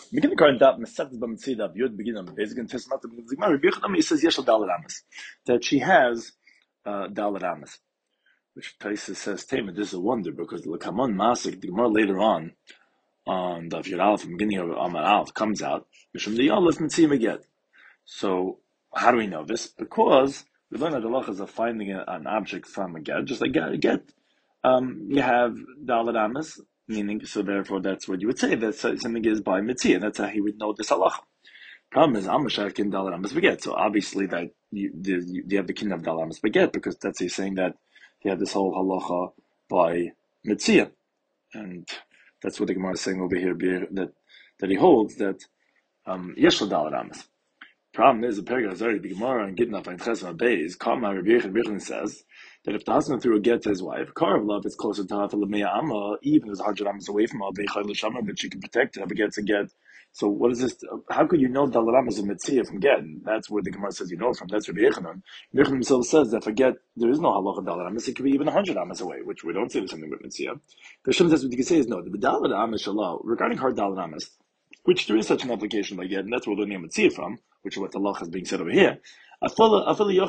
Begin the current dot Mesachtes B'Mitzidav Yud begin on the basic and test not the beginning. Rabbi Yochanan says Yeshal Daled Amas, that she has Daled Amas, which Taisa says Tamer. This is a wonder because the Lakamon Masik the Gemara later on the Yud Aleph from the beginning of Amar Aleph comes out Mishum the Aleph Mitzim again. So how do we know this? Because we learn that the halachas of finding an object from a get, just like a get. You have Daled Amas, meaning, so therefore that's what you would say, that something is by Mitzvah, and that's how he would know this halacha. Problem is, Amashar kin Daled Amas beget, so obviously that you have the kin of Daled Amas beget, because that's he's saying that you have this whole halacha by Mitzvah, and that's what the Gemara is saying over here, that he holds that Yeshla Daled Amas. Problem is, the Perigah Azari, the Gemara and Gitna and Chesma Beis, Kama Rabbi Yechon says that if the husband threw a get to his wife, Kar of love is closer to her for Lamea Amma, even as 100 Ammas away from her, Beichai L'Shama, but she can protect her if it gets a get. So what is this? How could you know Daled Amas and Mitzvah from get? That's where the Gemara says you know from. That's Rabbi Yechanan. Rabbi Yechanan himself says that for get, there is no halacha Daled Amas. It could be even 100 Ammas away, which we don't say there's something with Mitzvah. The Hashem says what you can say is no. The Daled Amas Shalom, regarding her Daled Amas, which there is such an application by get, and that's where we're learning Mitzvah from, which is what the law is being said over here. Even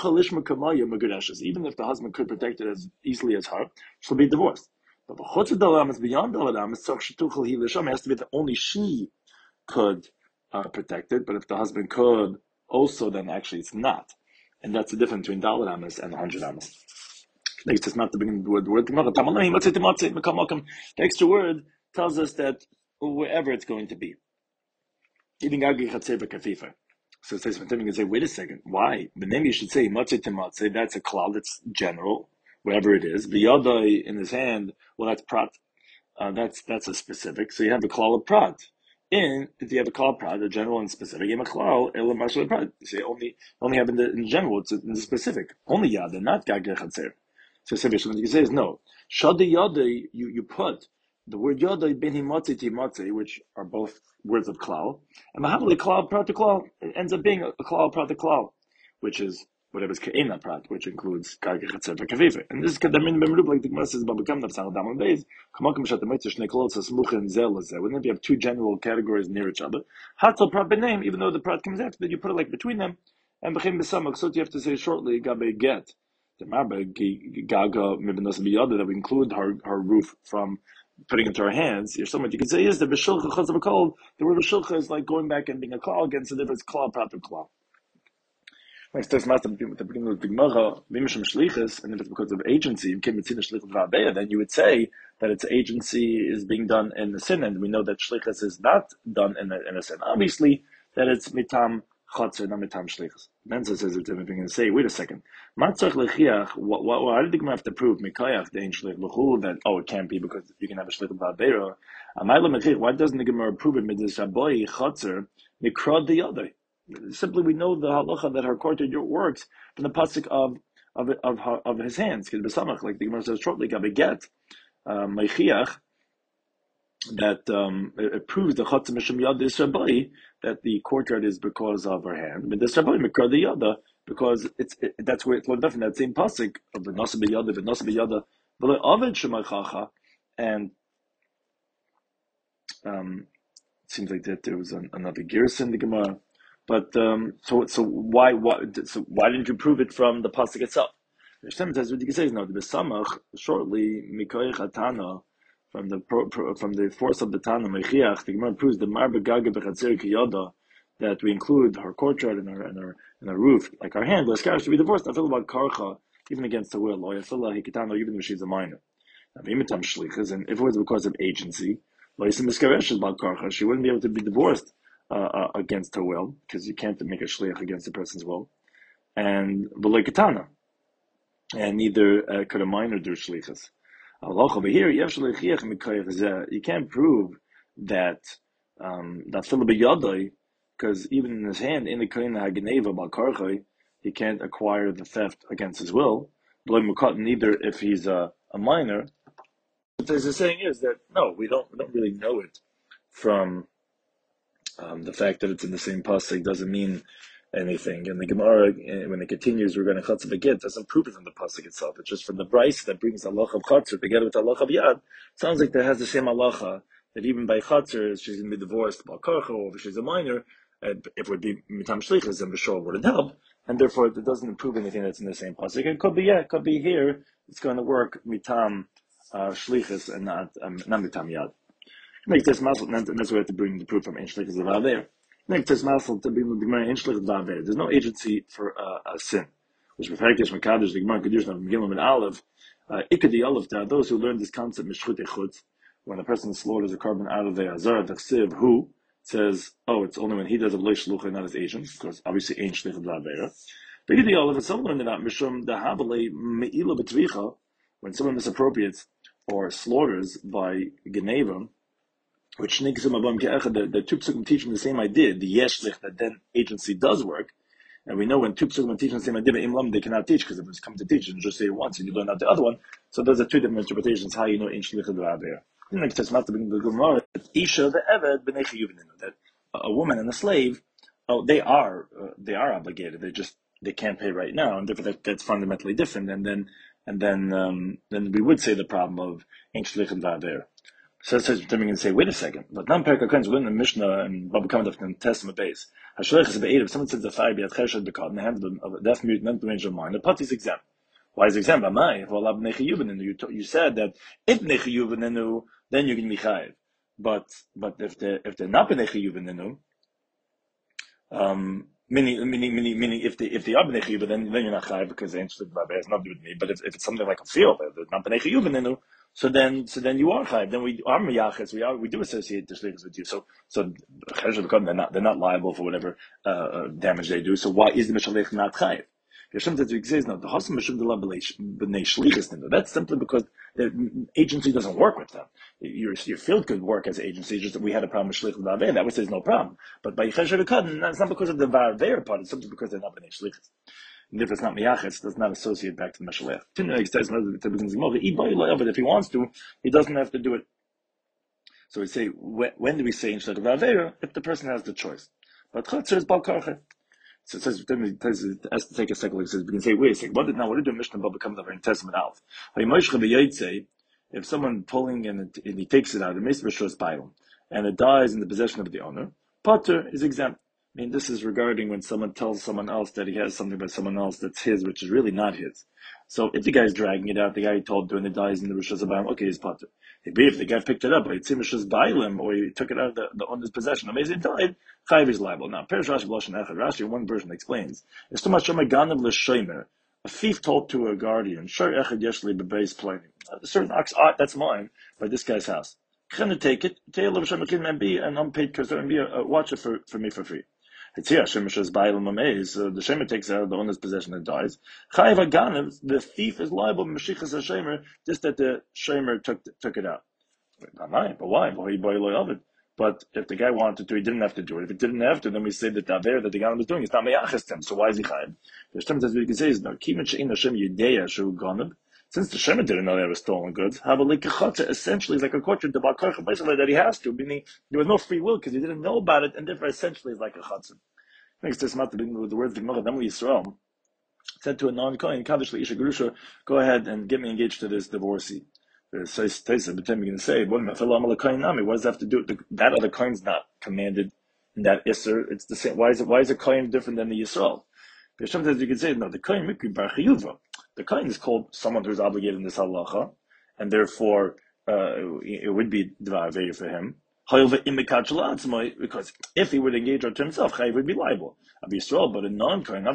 if the husband could protect it as easily as her, she'll be divorced. But the chutz Daled Amas beyond Daled Amas, it has to be that only she could protect it. But if the husband could also, then actually it's not, and that's the difference between Daled Amas and 100 Amas. It's not the beginning of the word. The extra word tells us that wherever it's going to be. So it says, you can say, wait a second, why? But then you should say, matzeh to matzeh, that's a klal, that's general, wherever it is. B'yadai in his hand, well, that's prat. That's a specific. So you have a klal of prat. If you have a klal of prat, a general and specific, you have a klal, elam marshal prat. You say, only have in general, it's in the specific. Only yada, not gagir chatzer. So what you can say is, no. Shadi yadai, you put the word yadai ben himatzeh to himatzeh, which are both words of klal, and mahavli klal prat to klal, it ends up being a klal prat to klal, which is whatever's ke'ena prat, which includes gagir chatzer v'kaviva. And this is kadamin b'merub, like the Gemara says, babakam nafsal damon beis, kamakim shat ha'mitzvah shnei klal tzasmuchen zel lezeh. Wouldn't it be have two general categories near each other? Hatzal prat b'neim, even though the prat comes after that, you put it like between them, and b'chem b'samach, so you have to say shortly, gabe get. The marba gaga mibenos biyada, that we include her roof from putting into her hands. You're someone you can say is the b'shulcha chazav kol. The word b'shulcha is like going back and being a klal against the difference klal prat of klal. Next text master with the beginning of the Gemara, v'imishum shlichus, and if it's because of agency, then you would say that its agency is being done in a sin, and we know that shlichus is not done in a sin. Obviously, that it's mitam chatzir, not mitam shlichus. Mensa says it's going to say, wait a second, matzach lechiach. Why did the Gemara have to prove mikayach dein shlich l'chul that it can't be because you can have a shlich v'abeira? Why doesn't the Gemara prove it midis shaboy chatzir mikrad the other? Simply, we know the halacha that her courtyard works from the pasuk of his hands. Like the Gemara says shortly, gabeget meichiach, that it proves the chatzim mishum yad israbai, that the courtyard is because of her hand. But the israbai mikra the yada, because that's where it's learned from that same pasuk of the nasa b'yada, the nasa b'yada, v'le aved shemaichacha, and it seems like that there was another gerus in the Gemara. But so why didn't you prove it from the pasuk itself? Hashem says what you can say is no. The besamach shortly mikoich atana, from the force of the tana mechiach. The Gemara proves the marba gaga b'chatzir kiyada, that we include her courtyard and her roof, like our hand. L'skar should be divorced. I feel about karcha even against the will. Or hikitana even if she's a minor. And if it was because of agency, she wouldn't be able to be divorced against her will, because you can't make a shliach against the person's will, and v'loikatana, and neither could a minor do shlichus. Over here, you can't prove that because even in his hand, in the kohen hageneva balkarchay, he can't acquire the theft against his will. Neither if he's a minor. What they're saying is that no, we don't really know it from the fact that it's in the same pasuk doesn't mean anything. And the Gemara, when it continues, we're going to chatzah begit, doesn't prove it from the pasuk itself. It's just from the brayso that brings halacha of chatzah together with halacha of yad. Sounds like that has the same halacha that even by Chatzar, she's going to be divorced by Karcha, or if she's a minor, if it would be Mitam Shlichus, then Bishor wouldn't help, and therefore it doesn't improve anything that's in the same pasuk. It could be here, it's going to work Mitam Shlichus and not Mitam Yad. Make this muscle, and that's where we have to bring the proof from Ein Shlichus of there. Make this muscle to be the Gemara Ein Shlichus of there. There's no agency for a sin. Which Befektish Makadosh, the Gemara Kedushin of Megillah and Aleph, Ikadi Aleph, there are those who learn this concept, Mishchut Echut, when a person slaughters a carbon out of the Azar, the Chsiv, who says, it's only when he does a Loy Shlucha, not his agent, because obviously Ein Shlich of Lavera. But Ikadi Aleph, and some learn that Mishum, the Habale, Me'ila Betvicha, when someone misappropriates or slaughters by Geneva, which the two psukim teach the same idea, the Yeshlich, that then agency does work. And we know when two psukim teach the same idea, Imlam, they cannot teach, because if it's come to teach, and just say it once and you learn out the other one. So those are two different interpretations, how you know Ein Shlich of Lavera. The next test, not to bring the Gemara, Isha, the Eved, B'nei Chiyuvin, that a woman and a slave, they are obligated. They can't pay right now, and therefore that's fundamentally different. And then we would say the problem of Ein Shlich of Lavera. So it says, then we can say, wait a second, but Nam Perka Kohen's within the Mishnah and Baba Kamadov in the Testament base. Hashleich is if someone says the Chai B'yat Chesed B'kad in the hand of a deaf mute, not the range of mind, the Pati is exempt. Why is it exempt? You said that if Nechiyuvinenu, then you can be Chayiv. But if they're not Nechiyuvinenu, meaning if they are B'nei then you're not Chayiv because the ancient Rabbi has nothing to do with me. But if it's something like a field, if they're not B'nei Chiyuvin, so then you are Chayiv. Then we are Miyachas. We do associate the shlichus with you. So they're not liable for whatever damage they do. So why is the Mishalech not Chayiv? That's simply because the agency doesn't work with them. Your field could work as an agency, just that we had a problem with Shlich and Va'aveh, that would say there's no problem. But by Chesed V'Kadon, it's not because of the Va'aveh part, it's simply because they're not B'nei Shlichus. And if it's not Miyachas, it does not associate back to the Meshalech. If he wants to, he doesn't have to do it. So we say, when do we say instead of Va'aveh? If the person has the choice. But Chatzar is Bal Karcha. So it says, it has to take a second look. It says, we can say, wait a second, what did the Mishnah Baba comes over in Testament Alf? If someone pulling and he takes it out, and it dies in the possession of the owner, Potter is exempt. I mean, this is regarding when someone tells someone else that he has something by someone else that's his, which is really not his. So if the guy's dragging it out, the guy he told to, and it dies in the Rishos Habayim, okay, he's Potter. If the guy picked it up, or he took it out of the owner's possession, amazing, died, Chayiv is liable. Now, Perish Rashi B'Lashon Echad, Rashi, one version explains, it's too much Ganav L'Shomer, a thief told to a guardian, Shar Echad Yeshli B'Beis Pliny, a certain ox, that's mine, by this guy's house. Can I take it? Tail of Shemakin and be an unpaid cursor and be watch it for me for free. It's here, Hashem Mishas Ba'il Mamei, so the Shemer takes it out of the owner's possession and dies. Chayiv Ganav, the thief is liable, Meshichas HaShemer, just that the Shemer took it out. But why? But if the guy wanted to, he didn't have to do it. If he didn't have to, then we say that the Aver that the guy was doing is not Meyachas him. So why is he Chayiv? The Shem says we can say is no. Kimin Shein Hashem Yudea Shu Ganav. Since the Shemer didn't know they were stolen goods, essentially is like a kosher that he has to, meaning there was no free will because he didn't know about it, and therefore essentially is like a chatzah. Next to the words of Yisrael said to a non-Kohen, Kaddish Isha Gerusha, go ahead and get me engaged to this divorcee. So Taisa, but then we're going to say, what does that have to do? That other Kohen's not commanded in that Isser. It's the same. Why is a Kohen different than the Yisrael? Sometimes you can say, no, the Kohen Mikri Bar Chiyuva. The Kohen is called someone who's obligated in this halacha, and therefore it would be Dvar Aveir for him. Because if he would engage to himself, Chayiv would be liable. Abi Yisrael, but a non-Kohen,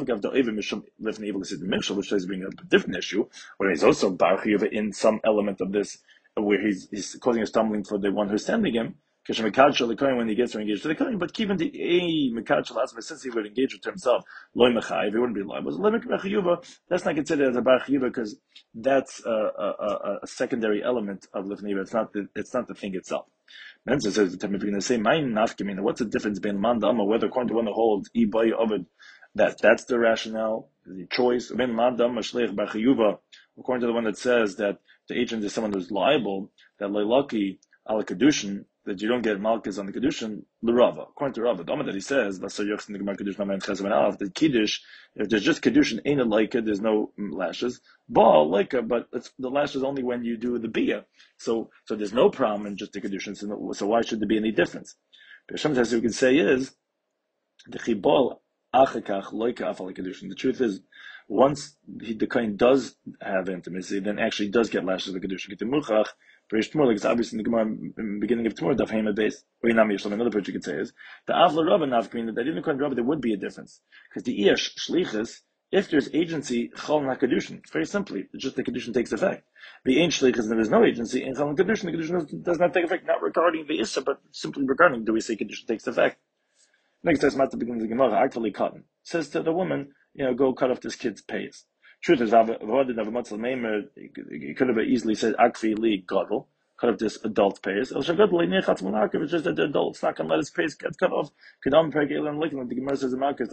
which is bringing up a different issue, where he's also Bar Chiyuva in some element of this, where he's causing a stumbling for the one who's sending him. When he gets to engage to the Kohen, but even since he would engage with himself, loy mechayiv, he wouldn't be liable. That's not considered as a bar chiyuva because that's a secondary element of lifnei. It's not the thing itself. Then it says, if you're going to say, what's the difference between man dama, whether according to one that holds ibay ovid, that's the rationale, the choice. Man dama shleich bar chiyuva, according to the one that says that the agent is someone who's liable, that leilaki ala kedushin, that you don't get malchus on the kedushin, the Rava. According to Rava, the Amar that he says, the kiddush, if there's just kedushin, ain't a laika, there's no lashes. Baal laika, but the lashes only when you do the bia. So there's no problem in just the kedushin. So why should there be any difference? Sometimes we can say is the chibol achakach loika afal kedushin. The truth is, once the kohen does have intimacy, then actually does get lashes of the kedushin. Get the muchach. Like it's obviously in the Gemara beginning of Tamur, Daf Hema base. Or another part you could say is the Avla Rabba Nafkin that even according to Rabba there would be a difference because the Iyash Shlichus, if there's agency, Chol Nakadushin. Very simply, just the Kedushin takes effect. The Ain't Shlichus and there is no agency in Chol Nakadushin. The Kedushin does not take effect, not regarding the Issa, but simply regarding do we say Kedushin takes effect. Next time, at the beginning of the Gemara, actually cotton says to the woman, go cut off this kid's pays. Truth is, he could have easily said, Akfi li gadol, cut off this adult pays. It's just that the adult's not going to let his pays get cut off. The Gemara says,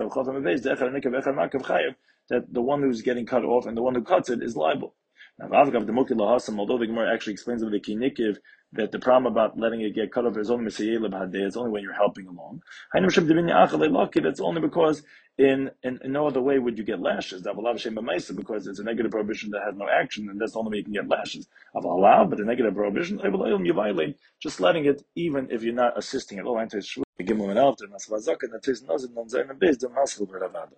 that the one who's getting cut off and the one who cuts it is liable. Now, although the Gemara actually explains with the Kinikiv that the problem about letting it get cut off is only it's only when you're helping along. That's only because in no other way would you get lashes. Because it's a negative prohibition that has no action, and that's the only way you can get lashes. But the negative prohibition, you violate just letting it, even if you're not assisting at all.